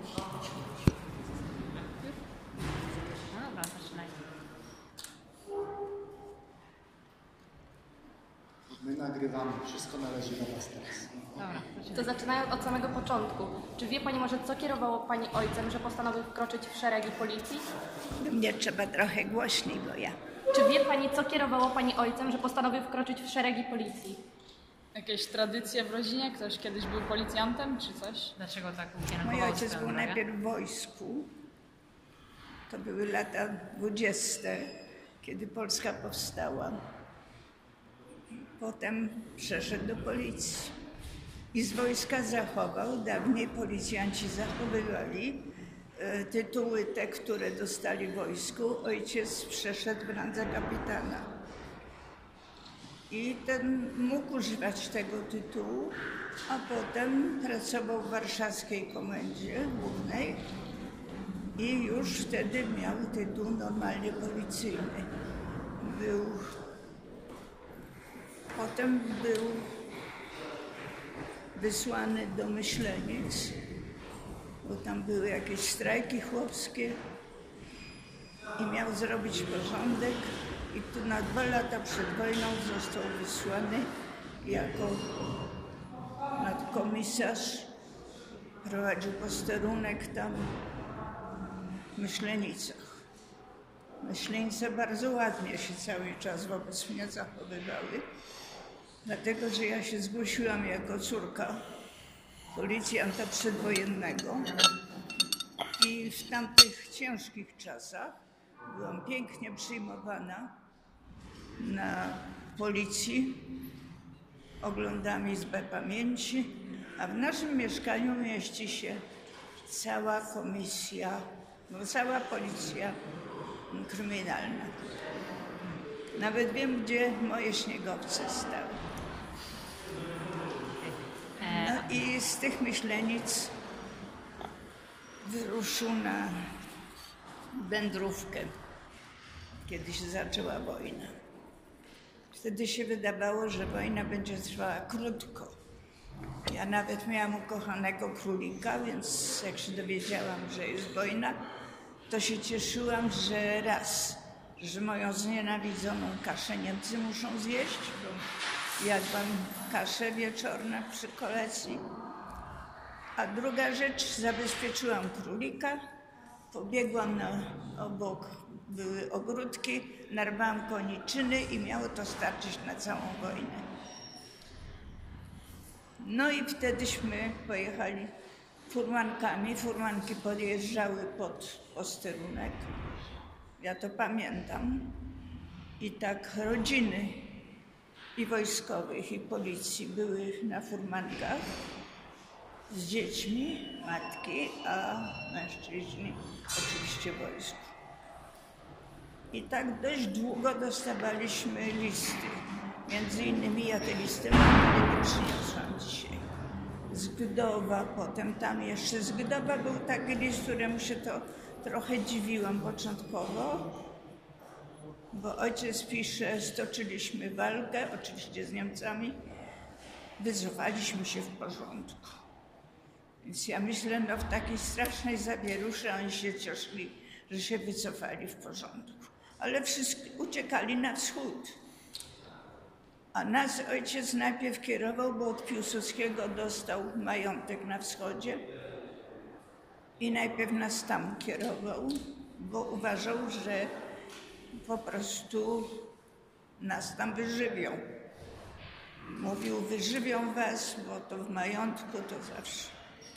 No dobra, zaczynaj. My nagrywamy, wszystko należy do Was teraz. Dobra, zaczynaj. To zaczynając od samego początku. Czy wie Pani może, co kierowało Pani ojcem, że postanowił wkroczyć w szeregi policji? Mnie trzeba trochę głośniej, bo ja. Czy wie Pani, co kierowało Pani ojcem, że postanowił wkroczyć w szeregi policji? Jakieś tradycje w rodzinie? Ktoś kiedyś był policjantem czy coś? Dlaczego tak Mój ukierunkował ojciec swoją był drogę? najpierw w wojsku. To były lata 20., kiedy Polska powstała. Potem przeszedł do policji. I z wojska zachował, dawniej policjanci zachowywali tytuły te, które dostali w wojsku. Ojciec przeszedł w randze kapitana. I ten mógł używać tego tytułu, a potem pracował w warszawskiej komendzie głównej i już wtedy miał tytuł normalnie policyjny. Potem był wysłany do Myślenic, bo tam były jakieś strajki chłopskie i miał zrobić porządek. I tu na 2 lata przed wojną został wysłany jako nadkomisarz. Prowadził posterunek tam w Myślenicach. Myślenice bardzo ładnie się cały czas wobec mnie zachowywały, dlatego że ja się zgłosiłam jako córka policjanta przedwojennego i w tamtych ciężkich czasach byłam pięknie przyjmowana na policji, oglądam Izbę Pamięci, a w naszym mieszkaniu mieści się cała komisja, cała policja kryminalna. Nawet wiem, gdzie moje śniegowce stały. No i z tych Myślenic wyruszył na wędrówkę, kiedy się zaczęła wojna. Wtedy się wydawało, że wojna będzie trwała krótko. Ja nawet miałam ukochanego królika, więc jak się dowiedziałam, że jest wojna, to się cieszyłam, że raz, że moją znienawidzoną kaszę Niemcy muszą zjeść, bo jadłam kaszę wieczorna przy kolacji. A druga rzecz, zabezpieczyłam królika, pobiegłam obok, były ogródki, narwałam koniczyny i miało to starczyć na całą wojnę. No i wtedyśmy pojechali furmankami. Furmanki podjeżdżały pod posterunek. Ja to pamiętam. I tak rodziny i wojskowych, i policji były na furmankach z dziećmi, matki, a mężczyźni oczywiście w wojsku. I tak dość długo dostawaliśmy listy. Między innymi ja te listy nie przyniosłam dzisiaj. Z Gdowa, potem tam jeszcze z Gdowa był taki list, któremu się to trochę dziwiłam początkowo, bo ojciec pisze, stoczyliśmy walkę, oczywiście z Niemcami, wycofaliśmy się w porządku. Więc ja myślę, no w takiej strasznej zawieruszy oni się cieszyli, że się wycofali w porządku. Ale wszyscy uciekali na wschód. A nas ojciec najpierw kierował, bo od Piłsudskiego dostał majątek na wschodzie i najpierw nas tam kierował, bo uważał, że po prostu nas tam wyżywią. Mówił, wyżywią was, bo to w majątku to zawsze.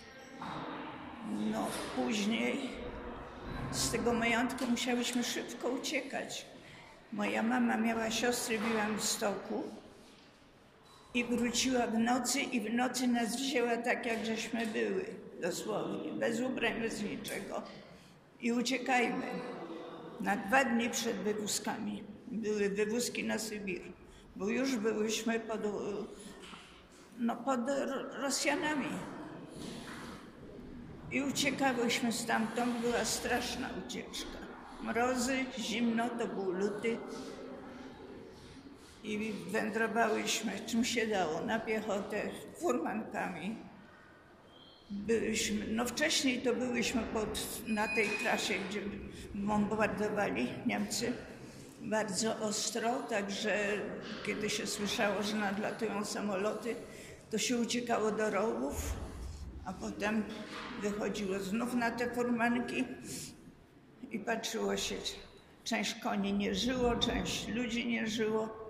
No później z tego majątku musiałyśmy szybko uciekać. Moja mama miała siostrę w Białymstoku i wróciła w nocy i w nocy nas wzięła tak, jak żeśmy były, dosłownie, bez ubrań, bez niczego. I uciekajmy. Na 2 dni przed wywózkami. Były wywózki na Sybir, bo już byłyśmy pod Rosjanami. I uciekałyśmy stamtąd, była straszna ucieczka. Mrozy, zimno, to był luty. I wędrowałyśmy, czym się dało, na piechotę, furmankami. no wcześniej to byliśmy na tej trasie, gdzie bombardowali Niemcy bardzo ostro, także kiedy się słyszało, że nadlatują samoloty, to się uciekało do rowów, a potem wychodziło znów na te furmanki i patrzyło się, część koni nie żyło, część ludzi nie żyło.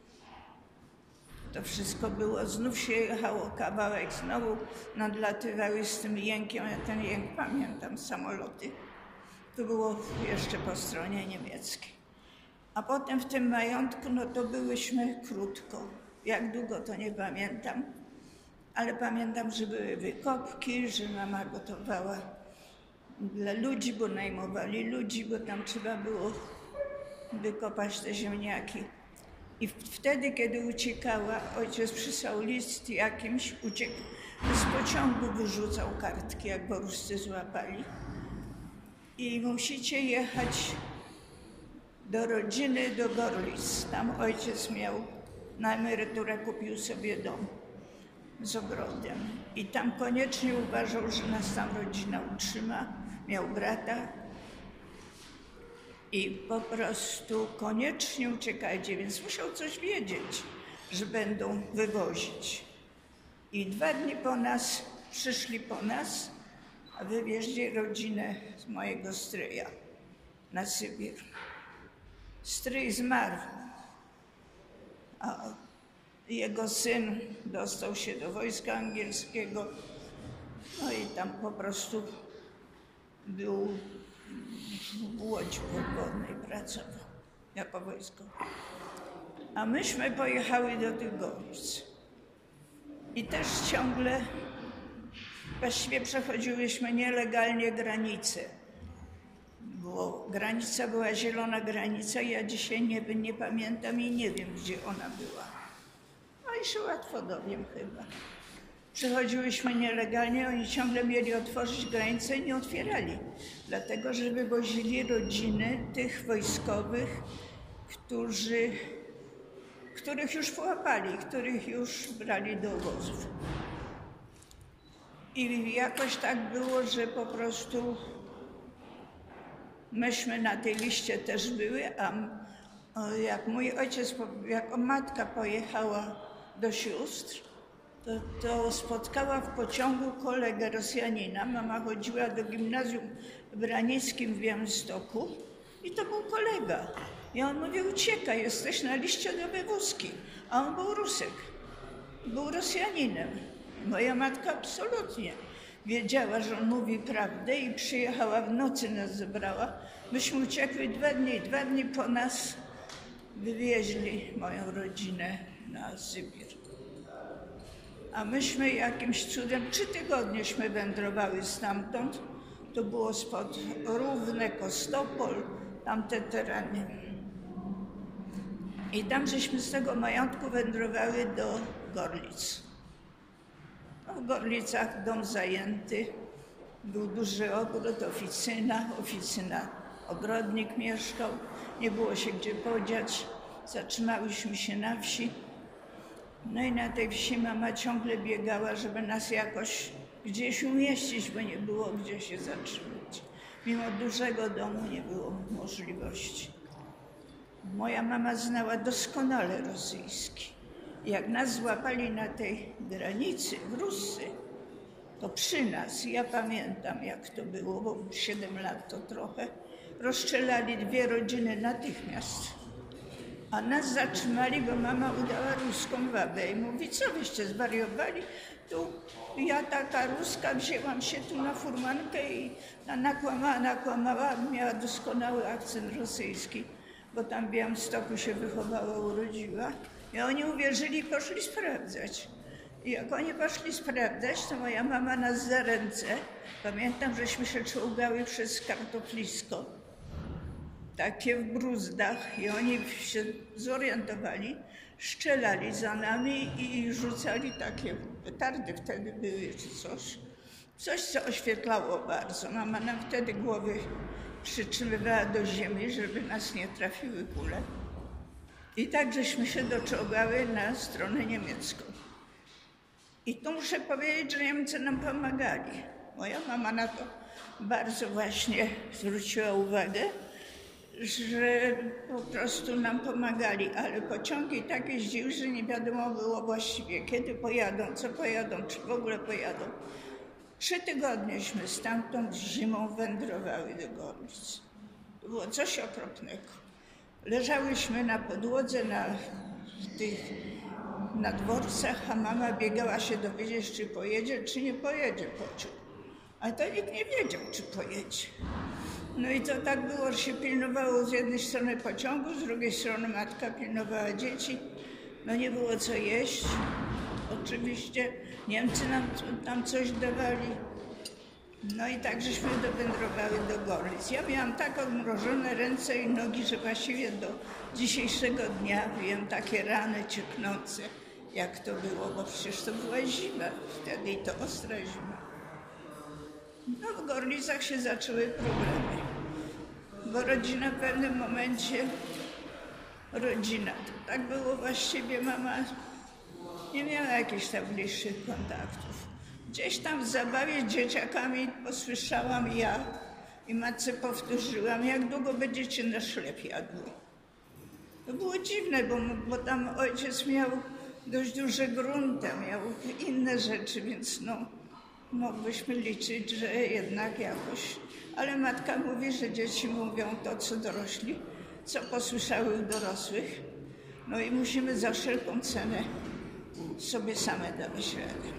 To wszystko było, znów się jechało kawałek, znowu nadlatywały z tym jękiem, ja ten jęk pamiętam, samoloty. To było jeszcze po stronie niemieckiej. A potem w tym majątku, no to byłyśmy krótko. Jak długo to nie pamiętam, ale pamiętam, że były wykopki, że mama gotowała dla ludzi, bo najmowali ludzi, bo tam trzeba było wykopać te ziemniaki. I wtedy, kiedy uciekała, ojciec przysłał list jakimś, uciekł z pociągu, wyrzucał kartki, jak go Ruscy złapali. I musicie jechać do rodziny, do Gorlic. Tam ojciec miał na emeryturę, kupił sobie dom z ogrodem. I tam koniecznie uważał, że nas tam rodzina utrzyma. Miał brata. I po prostu koniecznie uciekajcie, więc musiał coś wiedzieć, że będą wywozić. I 2 dni po nas, przyszli po nas, a wywieźli rodzinę z mojego stryja na Sybir. Stryj zmarł, a jego syn dostał się do wojska angielskiego, no i tam po prostu był w łodzi podwodnej, pracował jako wojskowy. A myśmy pojechały do tych Gorlic. I też ciągle właściwie przechodziłyśmy nielegalnie granicę. Bo granica była zielona granica, ja dzisiaj nie pamiętam i nie wiem, gdzie ona była. No i się łatwo dowiem chyba. Przechodziłyśmy nielegalnie, oni ciągle mieli otworzyć granicę i nie otwierali. Dlatego, że wywozili rodziny tych wojskowych, których już połapali, których już brali do obozów. I jakoś tak było, że po prostu myśmy na tej liście też były, a jak mój ojciec, jak matka pojechała do sióstr, to spotkała w pociągu kolegę Rosjanina. Mama chodziła do gimnazjum w Branickim w Białymstoku i to był kolega. I on mówi, uciekaj, jesteś na liście do wywózki. A on był Rusek, był Rosjaninem. Moja matka absolutnie wiedziała, że on mówi prawdę i przyjechała w nocy, nas zebrała. Myśmy uciekły 2 dni. 2 dni po nas wywieźli moją rodzinę na Sybir. A myśmy jakimś cudem 3 tygodnieśmy wędrowały stamtąd. To było spod Równe, Kostopol, tamte tereny. I tam żeśmy z tego majątku wędrowały do Gorlic. No, w Gorlicach dom zajęty, był duży ogród, oficyna, ogrodnik mieszkał, nie było się gdzie podziać. Zatrzymałyśmy się na wsi. No i na tej wsi mama ciągle biegała, żeby nas jakoś gdzieś umieścić, bo nie było gdzie się zatrzymać. Mimo dużego domu nie było możliwości. Moja mama znała doskonale rosyjski. Jak nas złapali na tej granicy w Rusy, to przy nas, ja pamiętam jak to było, bo 7 lat to trochę, rozstrzelali 2 rodziny natychmiast. A nas zatrzymali, bo mama udała ruską babę i mówi, co wyście zwariowali? Tu ja taka ruska, wzięłam się tu na furmankę i nakłamała, miała doskonały akcent rosyjski, bo tam w Białymstoku się wychowała, urodziła. I oni uwierzyli i poszli sprawdzać. I jak oni poszli sprawdzać, to moja mama nas za ręce, pamiętam, żeśmy się czołgały przez kartoflisko, takie w bruzdach, i oni się zorientowali, strzelali za nami i rzucali takie petardy wtedy były czy coś. Coś, co oświetlało bardzo. Mama nam wtedy głowy przytrzymywała do ziemi, żeby nas nie trafiły kule. I tak żeśmy się doczołgały na stronę niemiecką. I tu muszę powiedzieć, że Niemcy nam pomagali. Moja mama na to bardzo właśnie zwróciła uwagę, że po prostu nam pomagali, ale pociągi tak jeździły, że nie wiadomo było właściwie, kiedy pojadą, co pojadą, czy w ogóle pojadą. 3 tygodnieśmy stamtąd zimą wędrowały do Gorlic. To było coś okropnego. Leżałyśmy na podłodze na dworcach, a mama biegała się dowiedzieć, czy pojedzie, czy nie pojedzie pociąg. Ale to nikt nie wiedział, czy pojedzie. No i to tak było, że się pilnowało z jednej strony pociągu, z drugiej strony matka pilnowała dzieci. No nie było co jeść. Oczywiście Niemcy nam coś dawali. No i tak żeśmy dowędrowały do Gorlic. Ja miałam tak odmrożone ręce i nogi, że właściwie do dzisiejszego dnia wiem takie rany cieknące, jak to było, bo przecież to była zima wtedy i to ostra zima. No w Gorlicach się zaczęły problemy, bo rodzina w pewnym momencie, to tak było właściwie, mama nie miała jakichś tam bliższych kontaktów. Gdzieś tam w zabawie z dzieciakami posłyszałam ja i matce powtórzyłam, jak długo będziecie na chleb jadły. To było dziwne, bo tam ojciec miał dość duże grunty, miał inne rzeczy, więc mogłyśmy liczyć, że jednak jakoś. Ale matka mówi, że dzieci mówią to, co dorośli, co posłyszały u dorosłych. No i musimy za wszelką cenę sobie same dawać radę.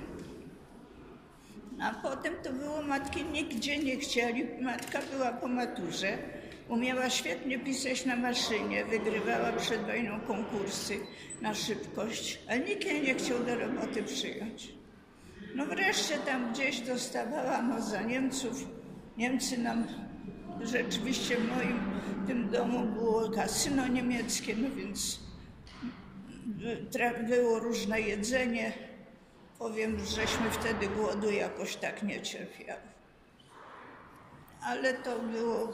A potem to było, matki nigdzie nie chcieli. Matka była po maturze, umiała świetnie pisać na maszynie, wygrywała przed wojną konkursy na szybkość, ale nikt jej nie chciał do roboty przyjąć. No wreszcie tam gdzieś dostawała za Niemców. Niemcy nam rzeczywiście w moim tym domu było kasyno niemieckie, no więc było różne jedzenie. Powiem, żeśmy wtedy głodu jakoś tak nie cierpiały. Ale to było...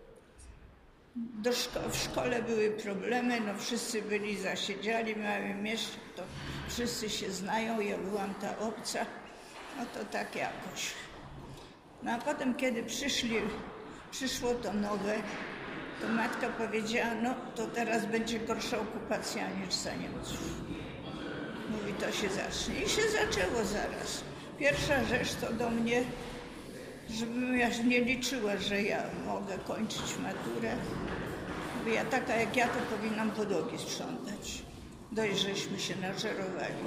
W szkole były problemy, no wszyscy byli zasiedziali w małym mieście, to wszyscy się znają, ja byłam ta obca, no to tak jakoś. No a potem, kiedy przyszło to nowe, to matka powiedziała, no to teraz będzie gorsza okupacja niż za Niemców. Mówi, to się zacznie. I się zaczęło zaraz. Pierwsza rzecz to do mnie, żebym ja nie liczyła, że ja mogę kończyć maturę. Bo ja taka jak ja, to powinnam podłogi sprzątać. Dość, żeśmy się nażerowali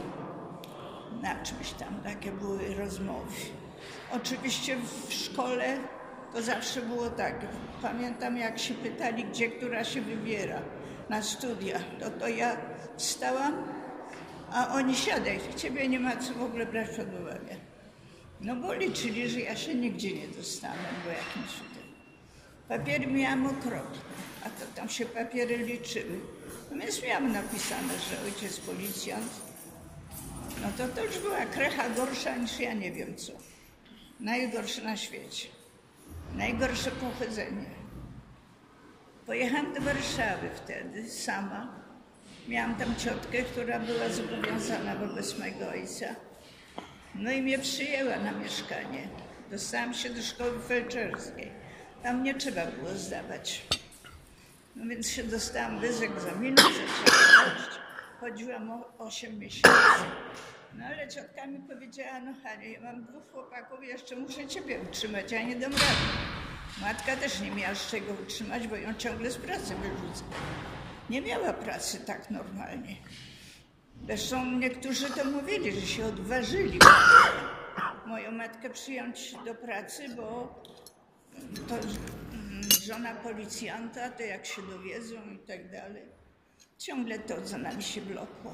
na czymś tam. Takie były rozmowy. Oczywiście w szkole to zawsze było tak. Pamiętam, jak się pytali, gdzie która się wybiera na studia. To ja wstałam, a oni siadaj, ciebie nie ma co w ogóle brać pod uwagę. No bo liczyli, że ja się nigdzie nie dostanę, bo jakimś cudem. Papiery miałam okropne, a to tam się papiery liczyły. No więc miałam napisane, że ojciec policjant. No to już była krecha gorsza niż ja nie wiem co. Najgorsze na świecie. Najgorsze pochodzenie. Pojechałam do Warszawy wtedy sama. Miałam tam ciotkę, która była zobowiązana wobec mojego ojca. No i mnie przyjęła na mieszkanie. Dostałam się do szkoły felczerskiej. Tam nie trzeba było zdawać. No więc się dostałam bez egzaminu, zaczęłam chodzić. Chodziłam 8 miesięcy. No ale ciotka mi powiedziała, no Haniu, ja mam 2 chłopaków, jeszcze muszę ciebie utrzymać, ja nie dam rady. Matka też nie miała z czego utrzymać, bo ją ciągle z pracy wyrzuca. Nie miała pracy tak normalnie. Zresztą niektórzy to mówili, że się odważyli moją matkę przyjąć do pracy, bo to żona policjanta, to jak się dowiedzą i tak dalej. Ciągle to za nami się blokło.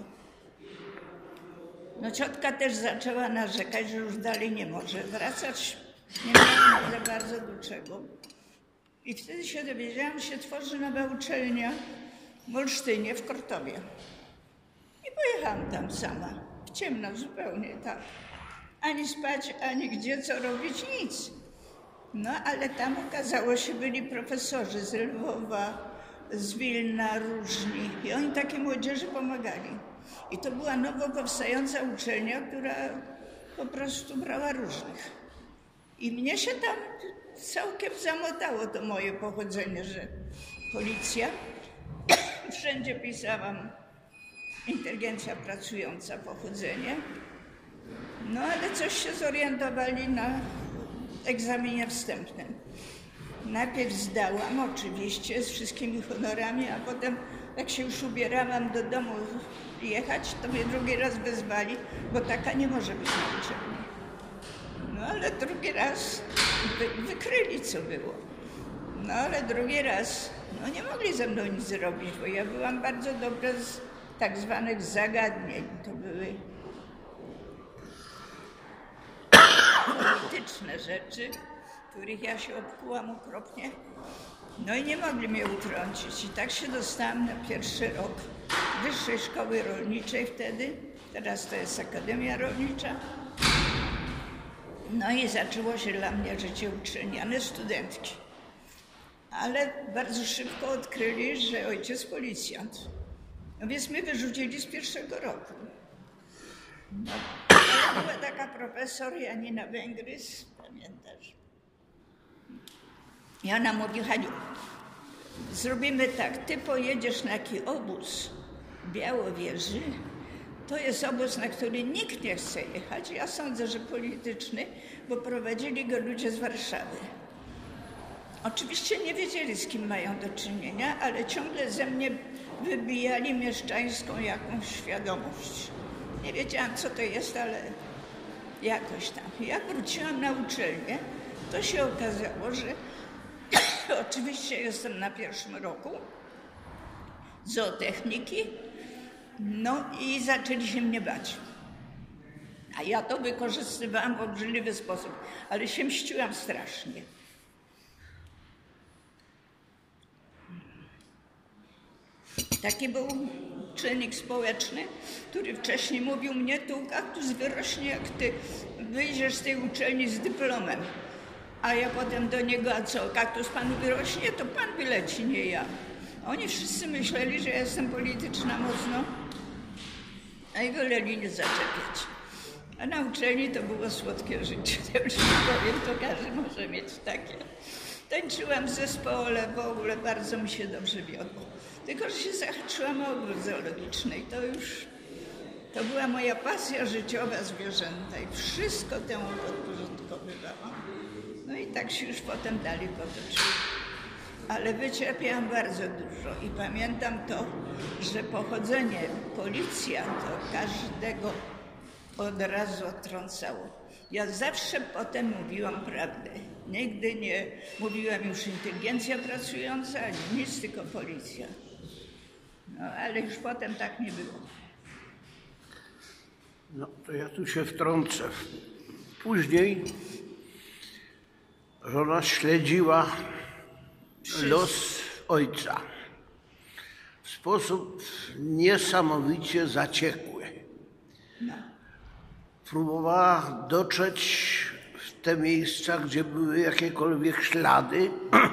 No ciotka też zaczęła narzekać, że już dalej nie może wracać. Nie miała za bardzo do czego. I wtedy się dowiedziałam, że się tworzy nowa uczelnia w Olsztynie, w Kortowie. I pojechałam tam sama, w ciemno zupełnie, tak. Ani spać, ani gdzie, co robić, nic. No ale tam okazało się, byli profesorzy z Lwowa, z Wilna, różni. I oni takiej młodzieży pomagali. I to była nowo powstająca uczelnia, która po prostu brała różnych. I mnie się tam całkiem zamotało to moje pochodzenie, że policja. Wszędzie pisałam inteligencja pracująca, pochodzenie. No ale coś się zorientowali na egzaminie wstępnym. Najpierw zdałam oczywiście z wszystkimi honorami, a potem jak się już ubierałam do domu jechać, to mnie drugi raz wezwali, bo taka nie może być na uczelni. No ale drugi raz wykryli, co było. No ale drugi raz, no nie mogli ze mną nic zrobić, bo ja byłam bardzo dobra z tak zwanych zagadnień. To były polityczne rzeczy, których ja się obkułam okropnie. No i nie mogli mnie utrącić. I tak się dostałam na pierwszy rok Wyższej Szkoły Rolniczej wtedy. Teraz to jest Akademia Rolnicza. No i zaczęło się dla mnie życie uczelniane, studentki. Ale bardzo szybko odkryli, że ojciec policjant. No więc mnie wyrzucili z pierwszego roku. No, była taka profesor Janina Węgrys, pamiętasz? I ona mówi: Haniu, zrobimy tak, ty pojedziesz na taki obóz w Białowieży. To jest obóz, na który nikt nie chce jechać. Ja sądzę, że polityczny, bo prowadzili go ludzie z Warszawy. Oczywiście nie wiedzieli, z kim mają do czynienia, ale ciągle ze mnie wybijali mieszczańską jakąś świadomość. Nie wiedziałam, co to jest, ale jakoś tam. Jak wróciłam na uczelnię, to się okazało, że oczywiście jestem na pierwszym roku zootechniki, no i zaczęli się mnie bać. A ja to wykorzystywałam w obrzydliwy sposób, ale się mściłam strasznie. Taki był czynnik społeczny, który wcześniej mówił mnie: tu kaktus wyrośnie, jak ty wyjdziesz z tej uczelni z dyplomem. A ja potem do niego: a co, kaktus panu wyrośnie? To pan wyleci, nie ja. Oni wszyscy myśleli, że ja jestem polityczna mocno, a i woleli nie zaczepiać. A na uczelni to było słodkie życie. Ja już nie powiem, to każdy może mieć takie. Tańczyłam w zespole, w ogóle bardzo mi się dobrze wiodło. Tylko że się zahaczyłam o ogród zoologiczny i to była moja pasja życiowa, zwierzęta i wszystko temu podporządkowywałam. No i tak się już potem dalej potoczyło. Ale wycierpiałam bardzo dużo i pamiętam to, że pochodzenie policjanta każdego od razu odtrącało. Ja zawsze potem mówiłam prawdę. Nigdy nie mówiłam już inteligencja pracująca, ani nic, tylko policja. No ale już potem tak nie było. No to ja tu się wtrącę. Później żona śledziła los ojca w sposób niesamowicie zaciekły. No. Próbowała dotrzeć w te miejsca, gdzie były jakiekolwiek ślady.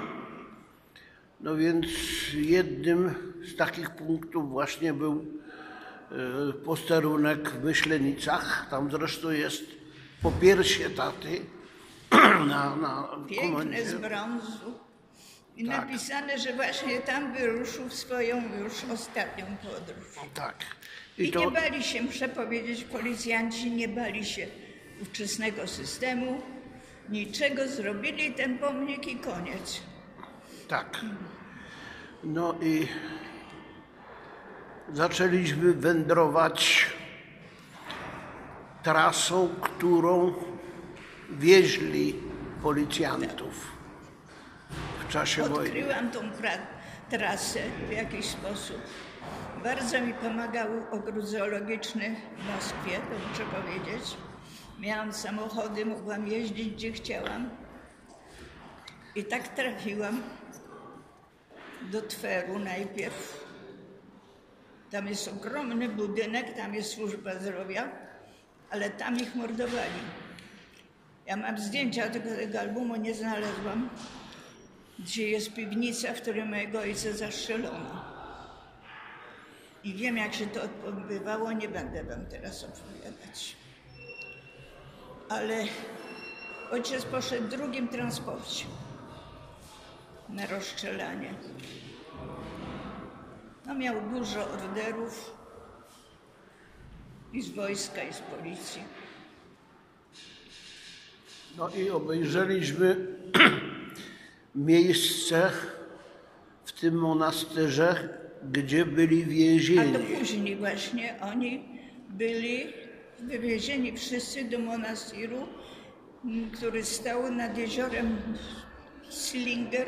No więc jednym z takich punktów właśnie był posterunek w Myślenicach. Tam zresztą jest popiersie taty na Piękne komendzie. z brązu. I Tak. napisane, że właśnie tam wyruszył w swoją już ostatnią podróż. Tak. I nie bali się, muszę powiedzieć, policjanci nie bali się ówczesnego systemu, niczego, zrobili ten pomnik i koniec. Tak. No i zaczęliśmy wędrować trasą, którą wieźli policjantów w czasie wojny. Odkryłam tą trasę w jakiś sposób. Bardzo mi pomagał ogród zoologiczny w Moskwie, to muszę powiedzieć. Miałam samochody, mogłam jeździć gdzie chciałam. I tak trafiłam do Tweru najpierw. Tam jest ogromny budynek, tam jest służba zdrowia, ale tam ich mordowali. Ja mam zdjęcia, tylko tego albumu nie znalazłam, gdzie jest piwnica, w której mojego ojca zastrzelono. I wiem, jak się to odbywało, nie będę wam teraz opowiadać. ale ojciec poszedł w drugim transporcie na rozstrzelanie. No, miał dużo orderów i z wojska, i z policji. No i obejrzeliśmy miejsce w tym monasterze, gdzie byli A więzieni. to później właśnie oni byli wywiezieni wszyscy do monastiru, który stał nad jeziorem Slinger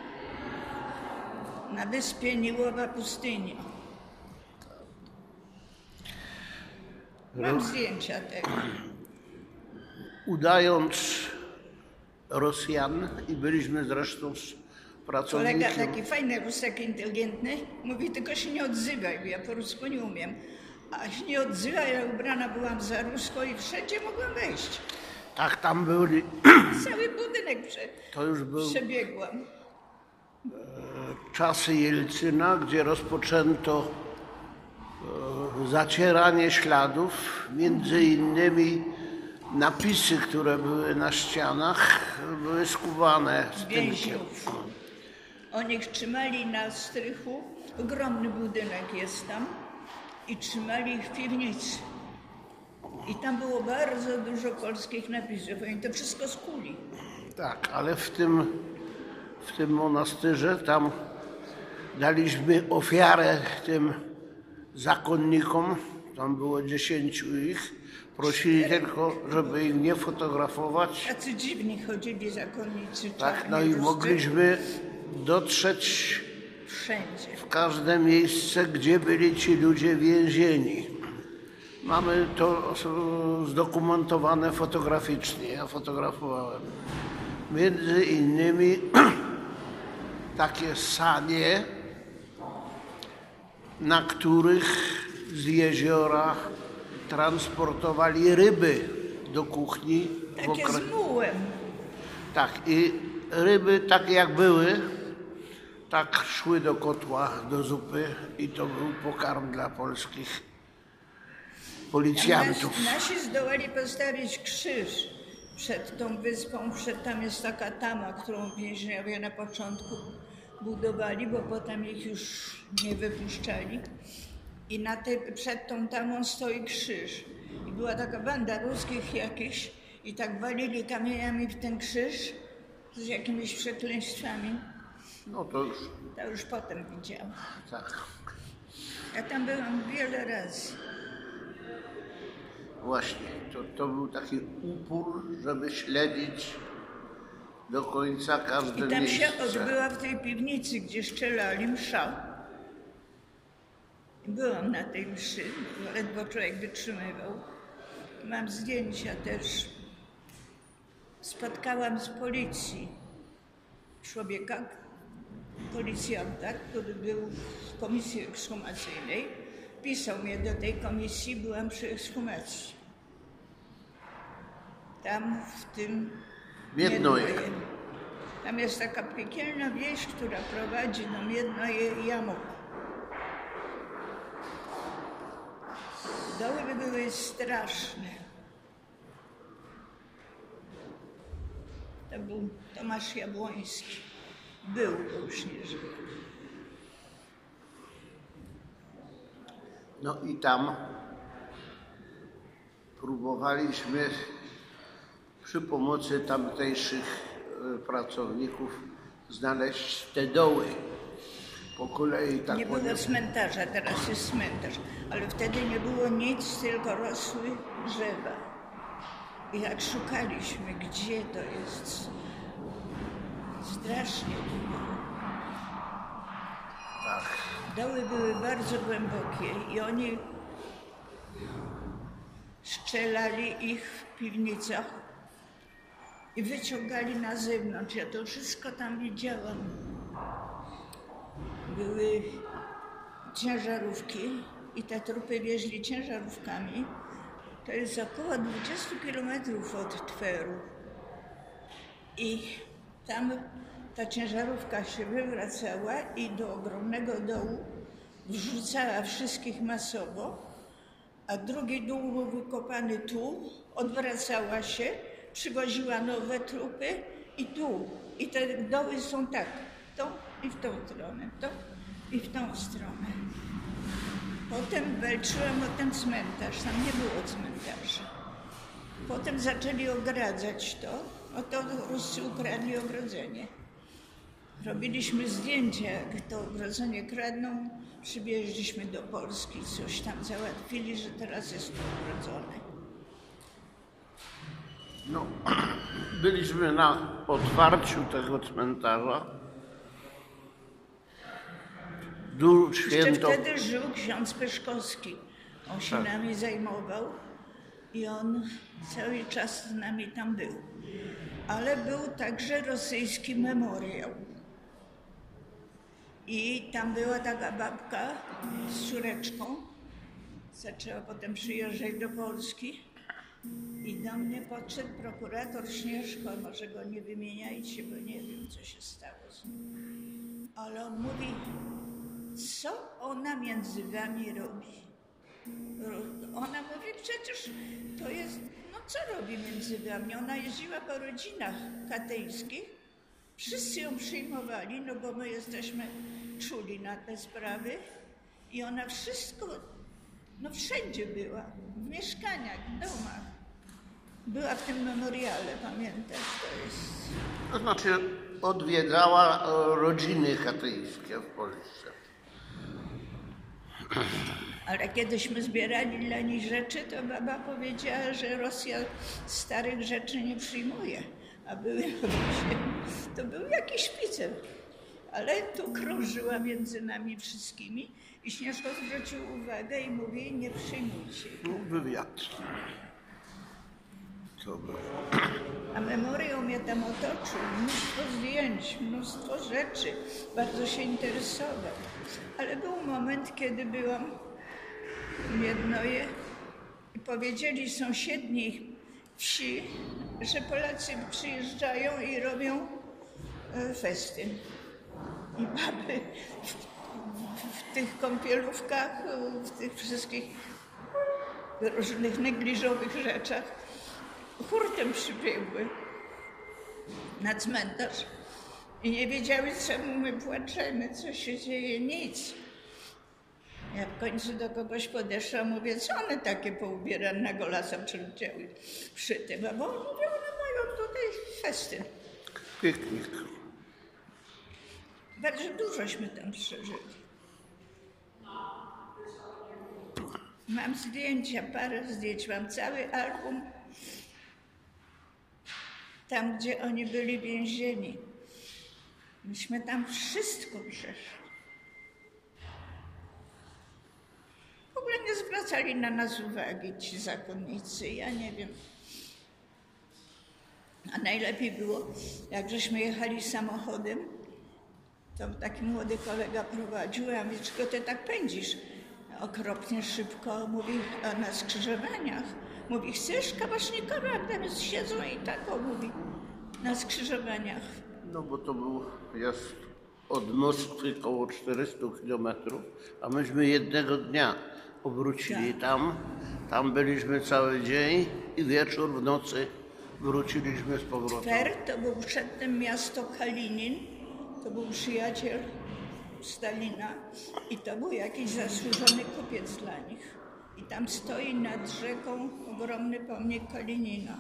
na wyspie Niłowa Pustynia. Mam zdjęcia tego. Udając Rosjan i byliśmy zresztą z Kolega pracownikiem. taki fajny, Rusek inteligentny, mówi, tylko się nie odzywaj, bo ja po rusku nie umiem. A się nie odzywa, ja ubrana byłam za rusko i wszędzie mogłam wejść. Tak, tam byli. Cały budynek To już był przebiegłam. czasy Jelcyna, gdzie rozpoczęto zacieranie śladów, między innymi napisy, które były na ścianach, były skuwane z tynkiem. Więźniów. Oni ich trzymali na strychu, ogromny budynek jest tam i trzymali ich w piwnicy. I tam było bardzo dużo polskich napisów, oni to wszystko skuli. Tak, ale w tym monasterze tam daliśmy ofiarę tym zakonnikom, tam było 10 ich, prosili tylko, żeby ich nie fotografować. Tacy dziwni chodzili zakonnicy. Tak, czarni, no i ruscy. mogliśmy dotrzeć Wszędzie. w każde miejsce, gdzie byli ci ludzie więzieni. Mamy to zdokumentowane fotograficznie, ja fotografowałem. Między innymi takie sanie, na których z jeziora transportowali ryby do kuchni. Takie z mułem. Tak, i ryby takie jak były, tak szły do kotła, do zupy i to był pokarm dla polskich policjantów. Nasi zdołali postawić krzyż przed tą wyspą, tam jest taka tama, którą więźniowie na początku budowali, bo potem ich już nie wypuszczali. I przed tą tamą stoi krzyż. I była taka banda ruskich jakichś i tak walili kamieniami w ten krzyż z jakimiś przekleństwami. No to już, To już potem widziałam. tak, Ja tam byłam wiele razy. właśnie, to był taki upór, żeby śledzić do końca każde I tam się miejsce. odbyła w tej piwnicy, gdzie strzelali, msza. Byłam na tej mszy, ledwo człowiek wytrzymywał. Mam zdjęcia też. Spotkałam z policji człowieka, policjanta, który był w komisji ekshumacyjnej. Pisał mnie do tej komisji, byłam przy ekshumacji. Tam w tym Miednoje. Tam jest taka piekielna wieś, która prowadzi do Miednoje i Jamok. Doły były straszne. To był Tomasz Jabłoński. Był, to już nie żyje. No i tam próbowaliśmy przy pomocy tamtejszych pracowników znaleźć te doły. Po kolei tak Nie było cmentarza, teraz jest cmentarz, ale wtedy nie było nic, tylko rosły drzewa. I jak szukaliśmy, gdzie to jest, strasznie to było. Tak. Doły były bardzo głębokie i oni strzelali ich w piwnicach i wyciągali na zewnątrz. Ja to wszystko tam widziałam. Były ciężarówki i te trupy wieźli ciężarówkami. To jest około 20 kilometrów od Tweru. I tam ta ciężarówka się wywracała i do ogromnego dołu wrzucała wszystkich masowo a drugi dół był wykopany tu, odwracała się, przywoziła nowe trupy i tu. I te doły są tak, tą i w tą stronę, tą i w tą stronę. Potem walczyłam o ten cmentarz, tam nie było cmentarza. Potem zaczęli ogradzać to, to Ruscy ukradli ogrodzenie. Robiliśmy zdjęcia, jak to ogrodzenie kradną, przywieźliśmy do Polski, coś tam załatwili, że teraz jest to ogrodzone. No, byliśmy na otwarciu tego cmentarza. Jeszcze wtedy żył ksiądz Peszkowski. On się nami zajmował i on cały czas z nami tam był. Ale był także rosyjski memoriał. I tam była taka babka z córeczką. Zaczęła potem przyjeżdżać do Polski. I do mnie podszedł prokurator Śnieżko, może go nie wymieniajcie, bo nie wiem, co się stało z nim. Ale on mówi, co ona między wami robi? Ona mówi, przecież to jest, no co robi między wami? Ona jeździła po rodzinach katyńskich, wszyscy ją przyjmowali, no bo my jesteśmy czuli na te sprawy i ona wszystko, no wszędzie była, w mieszkaniach, w domach. Była w tym memoriale, pamiętasz, to jest... To znaczy odwiedzała rodziny katyńskie w Polsce. Ale kiedyśmy zbierali dla nich rzeczy, to baba powiedziała, że Rosja starych rzeczy nie przyjmuje. A były, to był jakiś szpicer. Ale tu krążyła między nami wszystkimi i Śnieżko zwrócił uwagę i mówi, nie przyjmujcie. No, wywiad. To było. A memoriał mnie tam otoczył, mnóstwo zdjęć, mnóstwo rzeczy. Bardzo się interesował. Ale był moment, kiedy byłam w Miednoje i powiedzieli sąsiedniej wsi, że Polacy przyjeżdżają i robią festyn. I baby w tych kąpielówkach, w tych wszystkich różnych negliżowych rzeczach hurtem przybiegły na cmentarz i nie wiedziały, czemu my płaczemy, co się dzieje, nic. Ja w końcu do kogoś podeszłam, mówię, co one takie poubierane na golasa przyleciały przy tym, bo mówię, one mają tutaj festyn. Piknik. Bardzo dużośmy tam przeżyli. Mam zdjęcia, parę zdjęć, mam cały album. Tam, gdzie oni byli więzieni. Myśmy tam wszystko przeszli. W ogóle nie zwracali na nas uwagi ci zakonnicy, ja nie wiem. A najlepiej było, jak żeśmy jechali samochodem, to taki młody kolega prowadził, a mówię, czego ty tak pędzisz? Okropnie szybko, mówi, a na skrzyżowaniach. Mówi, chcesz kałasznikowa, jak tam siedzą i tak, mówi, na skrzyżowaniach. No bo to był jest od Moskwy około 400 kilometrów, a myśmy jednego dnia obrócili tam byliśmy cały dzień i wieczór w nocy wróciliśmy z powrotem. Twer to był przedtem miasto Kalinin, to był przyjaciel Stalina i to był jakiś zasłużony kupiec dla nich. I tam stoi nad rzeką ogromny pomnik Kalinina.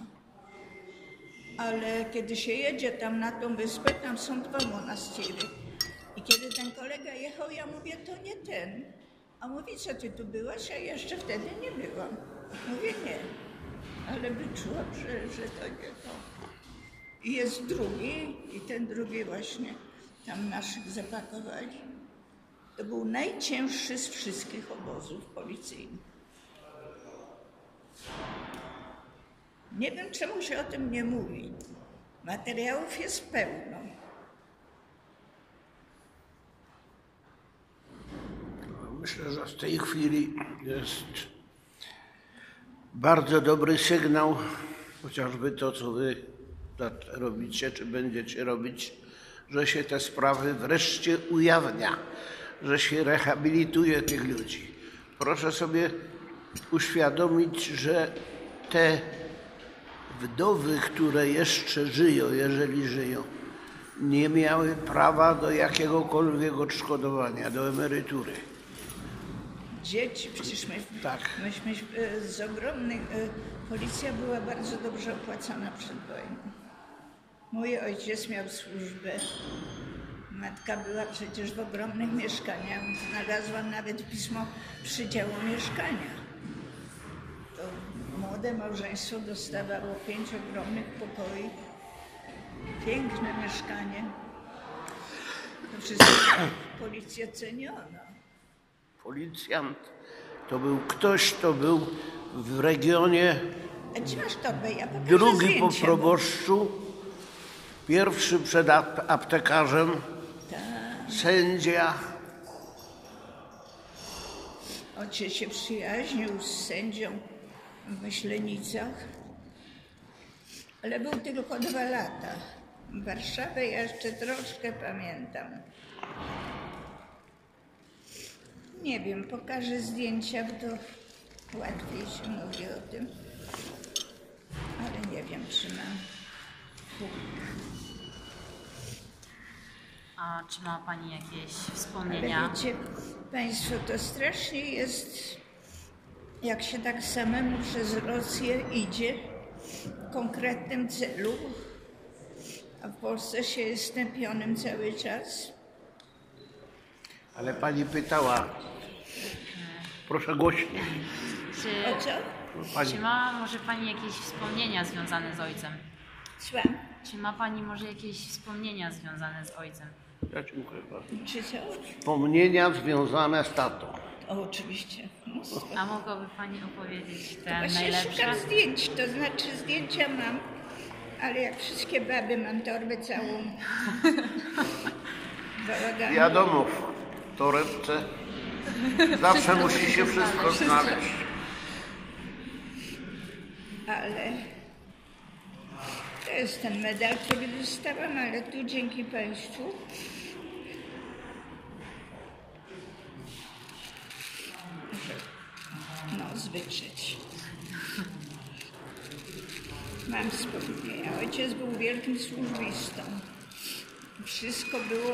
Ale kiedy się jedzie tam na tą wyspę, tam są dwa monastyry. I kiedy ten kolega jechał, ja mówię, to nie ten. A mówi, co ty tu byłaś? A jeszcze wtedy nie byłam. Mówię, nie. Ale wyczułam, że to nie to. I jest drugi, i ten drugi właśnie tam naszych zapakowali. To był najcięższy z wszystkich obozów policyjnych. Nie wiem, czemu się o tym nie mówi. Materiałów jest pełno. Myślę, że w tej chwili jest bardzo dobry sygnał, chociażby to, co wy robicie, czy będziecie robić, że się te sprawy wreszcie ujawnia, że się rehabilituje tych ludzi. Proszę sobie uświadomić, że te wdowy, które jeszcze żyją, jeżeli żyją, nie miały prawa do jakiegokolwiek odszkodowania, do emerytury. Dzieci, przecież Tak. myśmy z ogromnych... Policja była bardzo dobrze opłacana przed wojną. Mój ojciec miał służbę. Matka była przecież w ogromnych mieszkaniach. Znalazłam nawet pismo przydziału mieszkania. To młode małżeństwo dostawało 5 ogromnych pokoi. Piękne mieszkanie. To wszystko policja ceniona. Policjant to był ktoś, kto był w regionie A gdzie masz torbę? Ja pokażę drugi po zdjęcie. proboszczu, pierwszy przed aptekarzem, sędzia. Ojciec się przyjaźnił z sędzią w Myślenicach, ale był tylko 2 lata. Warszawę ja jeszcze troszkę pamiętam. Nie wiem, pokażę zdjęcia, bo to łatwiej się mówi o tym. Ale nie wiem, czy mam. A czy ma Pani jakieś Ale wspomnienia? wiecie Państwo, to strasznie jest, jak się tak samemu przez Rosję idzie w konkretnym celu, a w Polsce się jest tępionym cały czas. Ale pani pytała, proszę głośniej. Czy, O co? Pani, czy ma może Pani jakieś wspomnienia związane z ojcem? Słucham? Czy ma Pani może jakieś wspomnienia związane z ojcem? ja dziękuję bardzo. Czy co? Wspomnienia związane z tatą. O, oczywiście. A mogłaby Pani opowiedzieć te Właśnie najlepsze? szukam zdjęć, to znaczy zdjęcia mam, ale jak wszystkie baby mam torbę całą bałaganu. Wiadomo, w torebce zawsze musi się wszystko znaleźć. Ale to jest ten medal, który dostałam, ale tu dzięki Państwu wytrzeć. Mam wspomnienia. Ojciec był wielkim służbistą. Wszystko było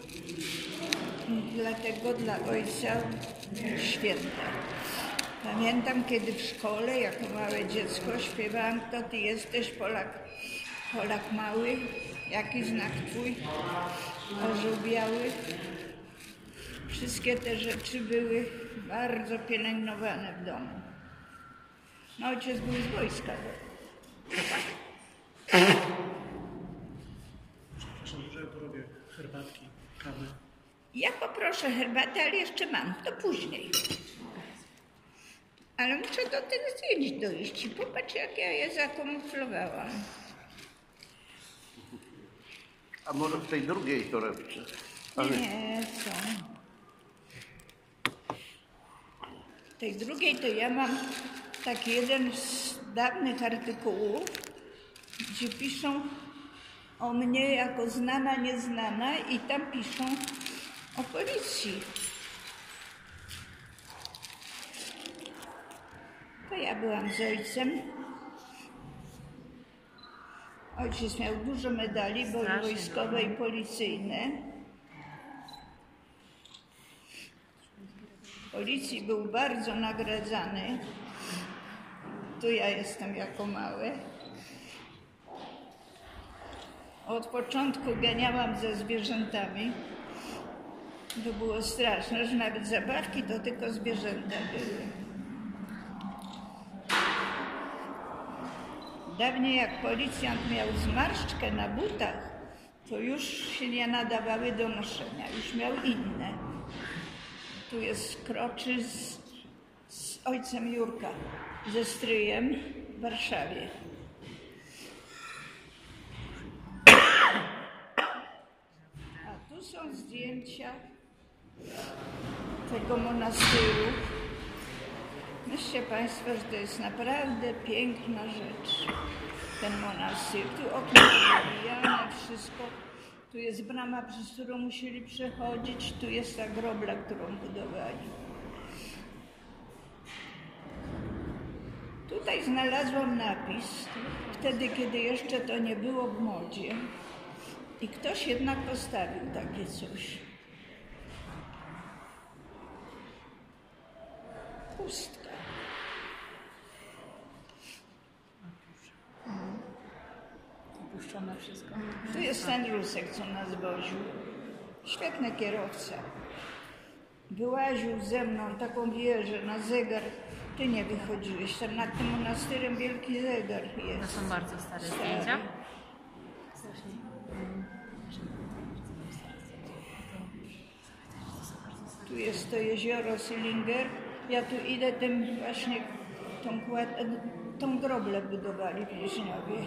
dlatego dla ojca święte. Pamiętam, kiedy w szkole, jako małe dziecko, śpiewałam: kto ty jesteś, Polak, Polak mały, jaki znak twój, orzeł biały. Wszystkie te rzeczy były bardzo pielęgnowane w domu. No, ojciec był z wojska. Przepraszam, że porobię herbatki, kawy. Ja poproszę herbatę, ale jeszcze mam, to później. Ale muszę do tych zdjęć dojść i popatrz, jak ja je zakamuflowałam. A może w tej drugiej torebce? Nie, co? W tej drugiej to ja mam taki jeden z dawnych artykułów, gdzie piszą o mnie jako znana, nieznana i tam piszą o policji. To ja byłam z ojcem. Ojciec miał dużo medali, bo wojskowe i policyjne. W policji był bardzo nagradzany. Tu ja jestem jako małe. Od początku ganiałam ze zwierzętami. To było straszne, że nawet zabawki to tylko zwierzęta były. Dawniej jak policjant miał zmarszczkę na butach, to już się nie nadawały do noszenia, już miał inne. Tu jest kroczy z ojcem Jurka, ze stryjem w Warszawie. A tu są zdjęcia tego monastyru. Myślcie Państwo, że to jest naprawdę piękna rzecz, ten monastyr. Tu okno wybijane, wszystko. Tu jest brama, przez którą musieli przechodzić. Tu jest ta grobla, którą budowali. Tutaj znalazłam napis, wtedy kiedy jeszcze to nie było w modzie. I ktoś jednak postawił takie coś. Pustka. Opuszczone wszystko. Tu jest ten Rusek, co nas woził. Świetny kierowca. Wyłaził ze mną taką wieżę na zegar. Ty nie wychodziłeś. Tam nad tym monastyrem wielki zegar To jest. są bardzo stare zdjęcia. Tu jest to jezioro Silinger. Ja tu idę tym właśnie, tą groblę budowali więźniowie.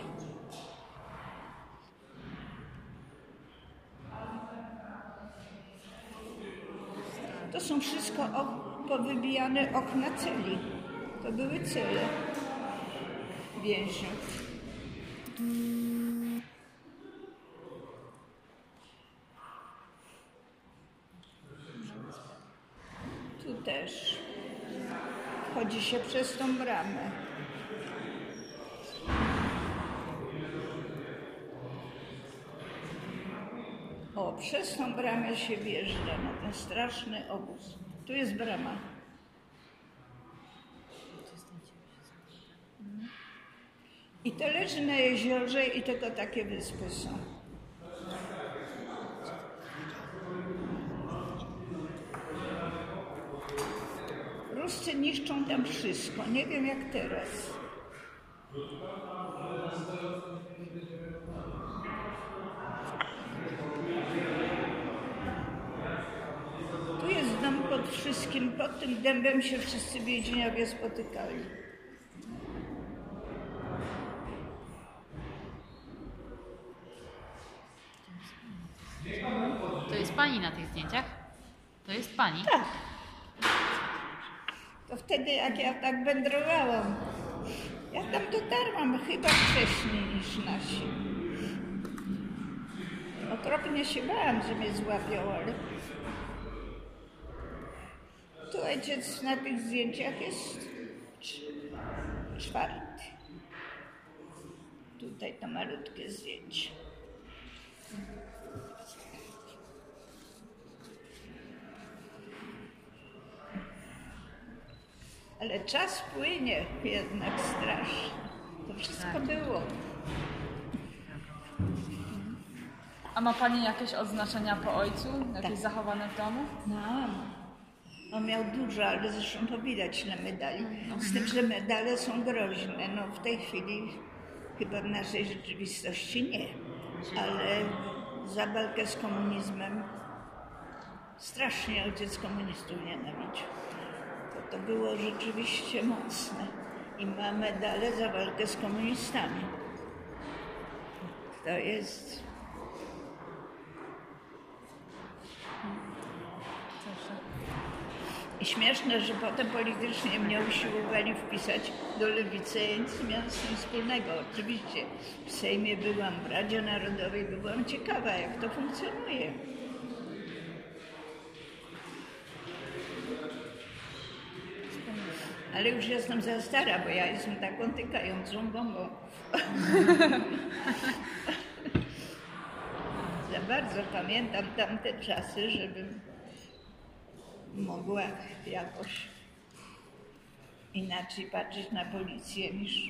To są wszystko powybijane okna celi. To były cele więźniów. Tu też. Wchodzi się przez tą bramę. O, przez tą bramę się wjeżdża na ten straszny obóz. Tu jest brama. I to leży na jeziorze i tylko takie wyspy są. Ruscy niszczą tam wszystko. Nie wiem jak teraz. Tu jest dom pod wszystkim. Pod tym dębem się wszyscy więźniowie spotykali. To jest pani na tych zdjęciach? To jest pani? Tak. To wtedy jak ja tak wędrowałam. Ja tam dotarłam chyba wcześniej niż nasi. Okropnie się bałam, że mnie złapią, ale... Tu ojciec na tych zdjęciach jest czwarty. Tutaj to malutkie zdjęcie. Ale czas płynie jednak strasznie. To wszystko było. A ma pani jakieś odznaczenia po ojcu? Jakieś zachowane w domu? No, on miał dużo, ale zresztą to widać na medali. Z tym, że medale są groźne. No w tej chwili chyba w naszej rzeczywistości nie. Ale za walkę z komunizmem strasznie ojciec komunistów nienawidził. To było rzeczywiście mocne. I ma medale za walkę z komunistami. To jest... I śmieszne, że potem politycznie mnie usiłowali wpisać do lewicy, ja nic nie miałam z tym wspólnego. Oczywiście w Sejmie byłam, w Radzie Narodowej, byłam ciekawa, jak to funkcjonuje. Ale już jestem za stara, bo ja jestem taką tykającą bombą. Za bardzo pamiętam tamte czasy, żebym mogła jakoś inaczej patrzeć na policję niż...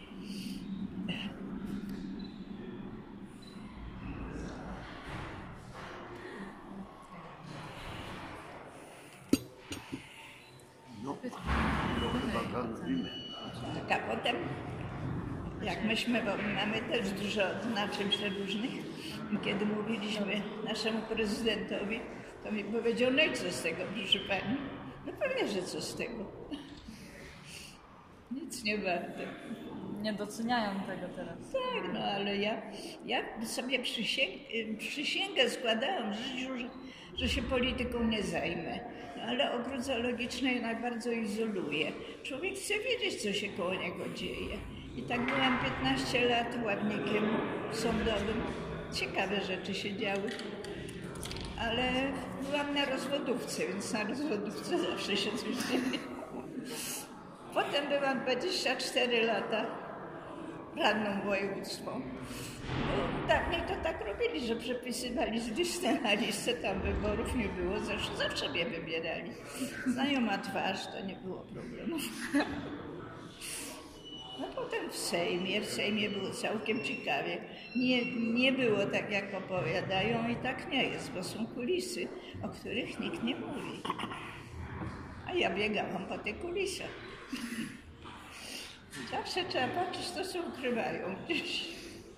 No, to chyba tak mówimy. Tak, a potem, jak myśmy, bo mamy też dużo odznaczeń przeróżnych, i kiedy mówiliśmy naszemu prezydentowi, to mi powiedział, no i co z tego, proszę pani? No pewnie, że co z tego. Nic nie warte. Nie doceniają tego teraz. Tak, no ale ja sobie przysięgę składałam w życiu, że się polityką nie zajmę. No, ale ogród zoologiczny jednak bardzo izoluje. Człowiek chce wiedzieć, co się koło niego dzieje. I tak byłam 15 lat ławnikiem sądowym. Ciekawe rzeczy się działy. Ale byłam na rozwodówce, więc na rozwodówce zawsze się coś dzieje. Potem byłam 24 lata radną wojewódzką. Bo dawniej to tak robili, że przepisywali z listy na listę, tam wyborów nie było, zawsze mnie wybierali. Znajoma twarz, to nie było problemów. No potem w Sejmie było całkiem ciekawie. Nie było tak, jak opowiadają i tak nie jest, bo są kulisy, o których nikt nie mówi. A ja biegałam po tych kulisach. Zawsze trzeba patrzeć, co się ukrywają gdzieś.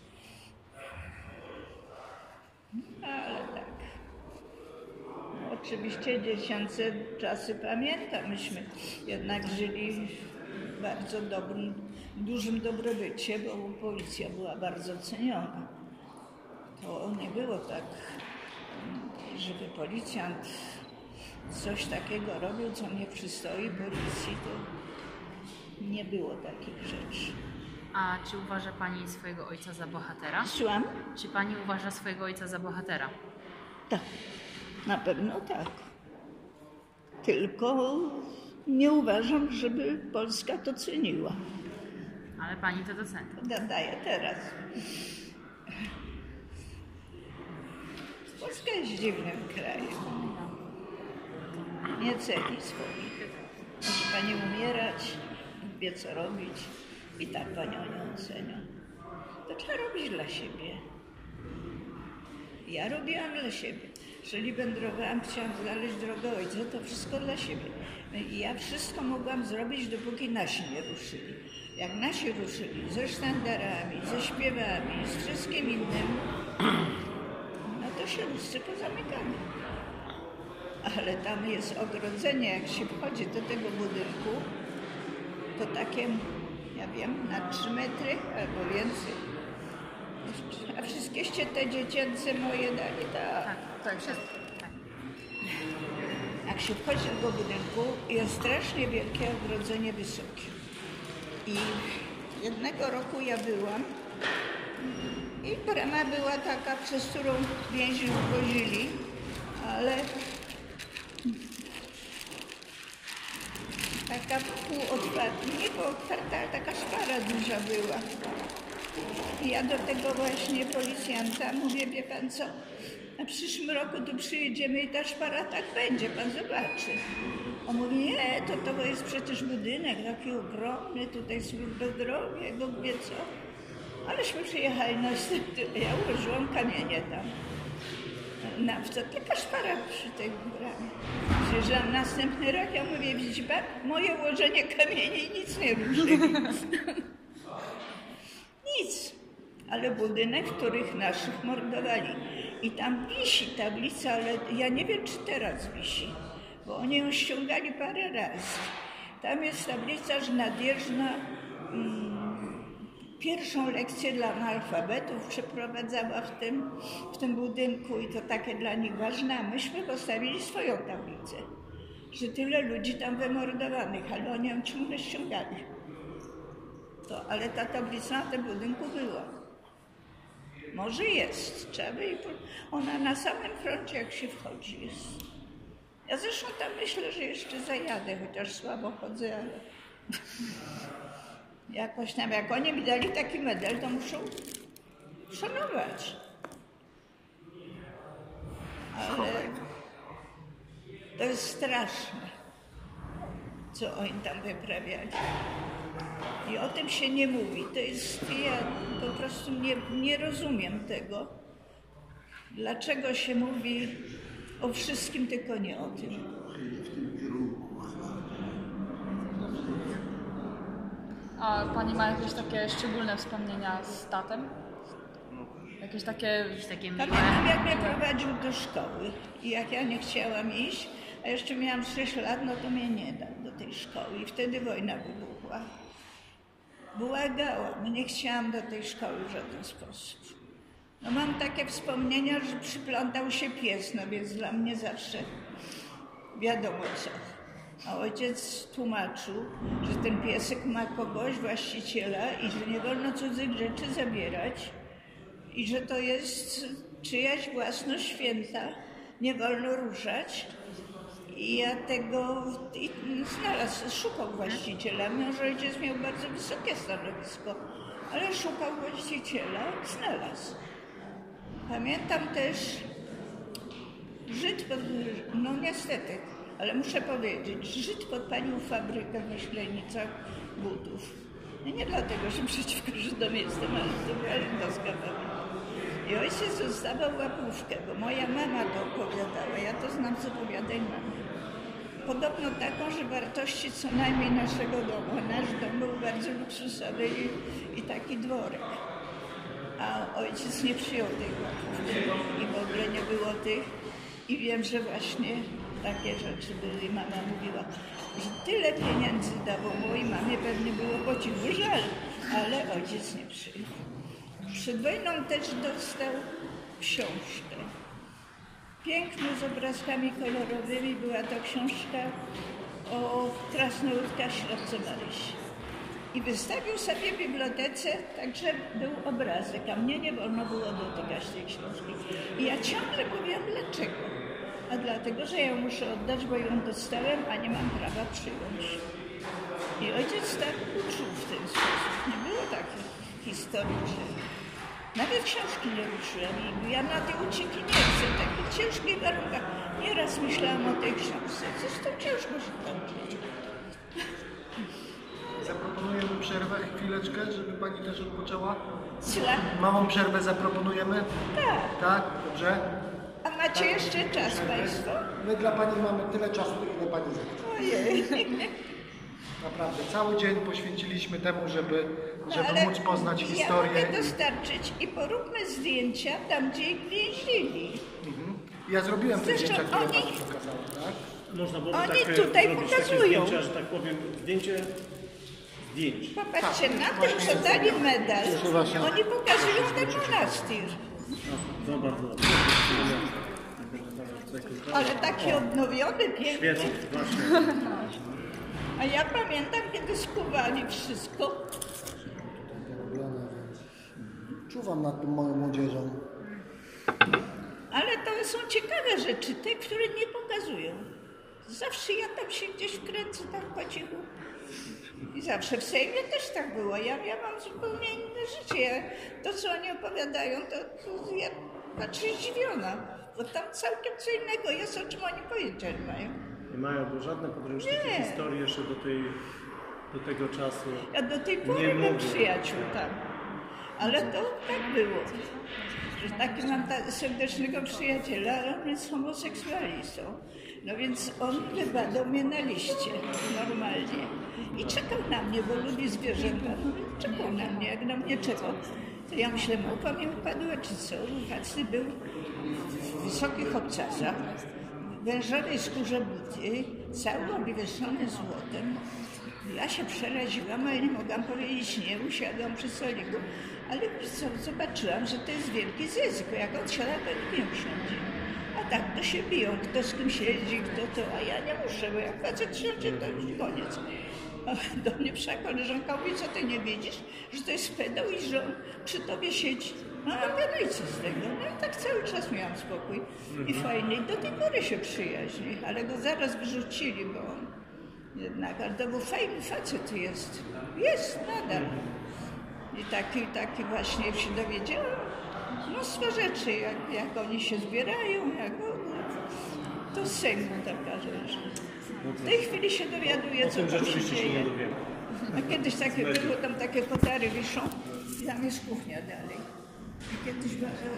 Ale tak. No, oczywiście dziecięce czasy pamiętam. Myśmy jednak żyli w bardzo dużym dobrobycie, bo policja była bardzo ceniona. To nie było tak, żeby policjant coś takiego robił, co nie przystoi policji, to nie było takich rzeczy. A czy uważa pani swojego ojca za bohatera? Słucham? Czy pani uważa swojego ojca za bohatera? Tak, na pewno tak. Tylko nie uważam, żeby Polska to ceniła. Ale pani to docenia. Dodaję teraz. Polska jest dziwnym krajem. Nie ceni swoich. Może pani umierać, wie co robić i tak panią nie ocenią. To trzeba robić dla siebie. Ja robiłam dla siebie. Jeżeli wędrowałam, chciałam znaleźć drogę ojca, to wszystko dla siebie. I ja wszystko mogłam zrobić, dopóki nasi nie ruszyli. Jak nasi ruszyli ze sztandarami, ze śpiewami, z wszystkim innym, no to się ruscy pozamykali. Ale tam jest ogrodzenie, jak się wchodzi do tego budynku, to takie, ja wiem, na 3 metry albo więcej. A wszystkieście te dziecięce moje dali, tak. Tak, wszystko. Tak. Jak się wchodzi do tego budynku, jest strasznie wielkie ogrodzenie wysokie. I jednego roku ja byłam i brama była taka, przez którą więźniów wozili, ale taka półotwarta, nie półotwarta, ale taka szpara duża była. I ja do tego właśnie policjanta mówię, wie pan co, na przyszłym roku tu przyjedziemy i ta szpara tak będzie, pan zobaczy. On mówi, nie, to jest przecież budynek taki ogromny, tutaj służba zdrowia, Bóg wie co. Aleśmy przyjechali następny, ja ułożyłam kamienie tam. Co taka szpara przy tej bramie. Przyjeżdżam następny rok, ja mówię, widzi pan, moje ułożenie kamieni nic nie ruszy. Nic. Ale budynek, w których naszych mordowali. I tam wisi tablica, ale ja nie wiem, czy teraz wisi, bo oni ją ściągali parę razy. Tam jest tablica, że Nadjeżdżna pierwszą lekcję dla analfabetów przeprowadzała w tym budynku i to takie dla nich ważne, a myśmy postawili swoją tablicę, że tyle ludzi tam wymordowanych, ale oni ją ciągle ściągali. Ale ta tablica na tym budynku była. Może jest, trzeba by jej... Ona na samym froncie, jak się wchodzi, jest. Ja zresztą tam myślę, że jeszcze zajadę, chociaż słabo chodzę, ale... Jakoś tam, jak oni mi dali taki medal, to muszą szanować. Ale to jest straszne, co oni tam wyprawiali. I o tym się nie mówi. To jest, ja po prostu nie rozumiem tego. Dlaczego się mówi o wszystkim, tylko nie o tym. A pani ma jakieś takie szczególne wspomnienia z tatem? Jakieś takie miłe? Pamiętam, jak mnie prowadził do szkoły i jak ja nie chciałam iść, a jeszcze miałam 6 lat, no to mnie nie dał do tej szkoły i wtedy wojna wybuchła. Błagałam, nie chciałam do tej szkoły w żaden sposób. No mam takie wspomnienia, że przyplątał się pies, no więc dla mnie zawsze wiadomo co. A ojciec tłumaczył, że ten piesek ma kogoś, właściciela i że nie wolno cudzych rzeczy zabierać i że to jest czyjaś własność święta, nie wolno ruszać I ja tego znalazł, szukał właściciela. Może ojciec miał bardzo wysokie stanowisko, ale szukał właściciela, znalazł. Pamiętam też Żyd pod, no niestety, ale muszę powiedzieć, Żyd podpalił fabrykę w Myślenicach butów. I nie dlatego, że przeciwko Żydom jestem, ale to była żydowska fabryka. I ojciec dostawał łapówkę, bo moja mama to opowiadała, ja to znam z opowiadań mamy. Podobno taką, że wartości co najmniej naszego domu. Nasz dom był bardzo luksusowy i taki dworek. A ojciec nie przyjął tej łapówki i w ogóle nie było tych. I wiem, że właśnie takie rzeczy były. I mama mówiła, że tyle pieniędzy dawał mojej mamie, pewnie było po cichu żal, ale ojciec nie przyjął. Przed wojną też dostał książkę. Piękną, z obrazkami kolorowymi. Była to książka o krasnoludkach Środce Marysi. I wystawił sobie w bibliotece, także był obrazek, a mnie nie wolno było dotykać tej książki. I ja ciągle mówiłam, dlaczego? A dlatego, że ja ją muszę oddać, bo ją dostałem, a nie mam prawa przyjąć. I ojciec tak uczył w ten sposób. Nie było takich historii, że nawet książki nie uczyłem. I ja na tej ucieki nie chcę, w takich ciężkich warunkach. Nieraz myślałam o tej książce. Zresztą ciężko się tam żyć. Zaproponujemy przerwę, chwileczkę, żeby pani też odpoczęła. Słucham? Małą przerwę zaproponujemy? Tak. Tak? Dobrze? A macie jeszcze czas państwo? My dla pani mamy tyle czasu, ile pani zechce. Ojej. Naprawdę, cały dzień poświęciliśmy temu, żeby Ale móc poznać historię. Ja mogę dostarczyć i poróbmy zdjęcia tam, gdzie ich więzili. Ja zrobiłem te Zresztą zdjęcia, które oni- pani pokazała, tak? Można było Oni tak tutaj robić pokazują. takie zdjęcia, że tak powiem, zdjęć. Popatrzcie, na tym, co dali medal, oni pokazują ten monastyr. No bardzo. Ale taki odnowiony, piękny. Świetnie, właśnie. A ja pamiętam, kiedy skuwali wszystko. Czuwam nad tą moją młodzieżą. Ale to są ciekawe rzeczy, te, które nie pokazują. Zawsze ja tam się gdzieś wkręcę tak po cichu. I zawsze w Sejmie też tak było. Ja mam zupełnie inne życie. To, co oni opowiadają, to ja patrzę zdziwiona. Bo tam całkiem co innego jest, o czym oni pojęcia nie mają. Nie mają, bo żadne podręczniki Nie. historii jeszcze do tego czasu. Ja do tej Nie pory mam mówię. przyjaciół tam. Ale to tak było. Że taki mam serdecznego przyjaciela, ale on jest homoseksualistą. No więc on wybadał mnie na liście normalnie. I czekał na mnie, bo lubi zwierzęta. No więc czekał na mnie, jak na mnie czekał. To ja myślę, małpa mi upadła, czy co? Facet był w wysokich obcasach, w wężonej skórze buty, cały obwieszony złotem. Ja się przeraziłam, ale nie mogłam powiedzieć nie, usiadłam przy stoliku. Ale zobaczyłam, że to jest wielki zysk, jak on siada, to nikt nie usiądzie. A tak to się biją, kto z kim siedzi, kto to, a ja nie muszę, bo jak facet siądzie, to już koniec. A do mnie przyszła koleżanka mówi, co ty nie widzisz, że to jest pedał i że on przy tobie siedzi. No a co z tego? No i tak cały czas miałam spokój i fajnie. I do tej pory się przyjaźni, ale go zaraz wyrzucili, bo on jednak, ale to był fajny facet jest. Jest nadal. I taki właśnie się dowiedziałam. Mnóstwo rzeczy, jak oni się zbierają, to z Sejmu taka rzecz. W tej chwili się dowiaduję, O co tym tam się rzeczywiście się nie dzieje. dowiemy. A kiedyś takie było, tam takie kotary wiszą i tam jest kuchnia dalej. I kiedyś